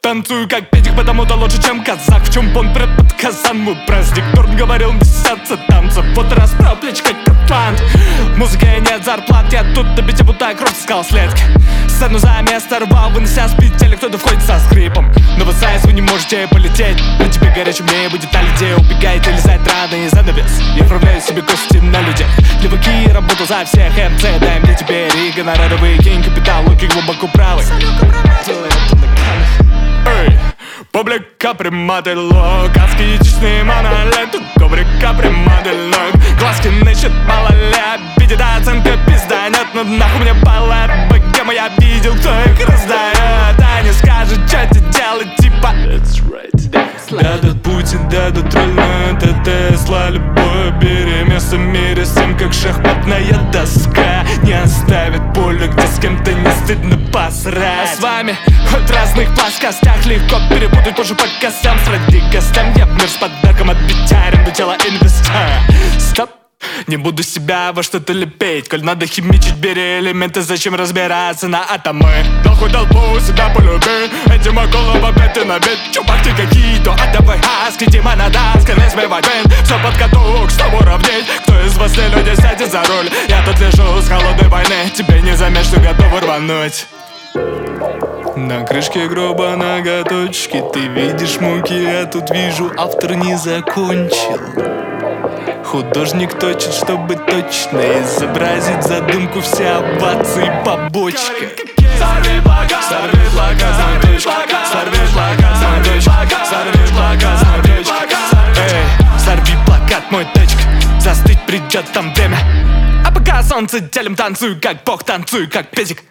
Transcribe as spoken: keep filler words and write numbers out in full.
танцую как педик, потому-то лучше, чем казах. В чем пон пред под казан, мой праздник. Торн говорил, месяца танцев, вот расправ плеч, как кафант. Музыка и нет зарплат, я тут на бите, будто кровь сказал следки. Сцену за место рвал, вынося с петель, кто-то входит со скрипом. Но вы знаете, вы не можете полететь. На тебе горячим мне будет на людей. Убегает и лизает раны и занавес. Я отправляю себе кости на людях. Леваки работал за всех МЦ. Дай мне теперь и гонорары, выкинь капитал. Луки глубоко правый. Делай это на камеру. Эй, публика примоделок. Аскетичный монолит. Коврика примоделок. Глазки нычет мало ли. Обидит оценка пизда. Нет, ну нахуй мне баллад. Богема я видел, кто их раздает. А не скажет, что тебе делать, типа That's right. Дадут Путин, дадут тролль, но это Тесла. Любое переместо в мире с тем, как шахматная доска. Не оставит поле, где с кем-то не стыдно посрать. А с вами хоть в разных плоскостях легко перепутать позже по костям. Сради гостям я в мир с подарком от Битярин до тела инвестора. Стоп. Не буду себя во что-то лепить. Коль надо химичить, бери элементы. Зачем разбираться на атомы? Нахуй толпу себя полюби. Этим околом опять ты набит. Чупахти какие-то, а давай хаски. Дима надо, скорее сбивать бин. Все под каток, чтобы уравнять. Кто из вас не люди сядет за руль? Я тут лежу с холодной войны. Тебе не заметь, что готов рвануть. На крышке гроба ноготочки. Ты видишь муки, я тут вижу, автор не закончил. Художник точит, чтобы точно изобразить задумку, все овации побочка. Сорви плакат, сорви плакат, ноготочка. Сорви плакат, ноготочка. Сорви плакат, ноготочка. Эй, сорви плакат, мой точка. Застыть придет там время. А пока солнце телем танцую, как бог, танцую, как педик.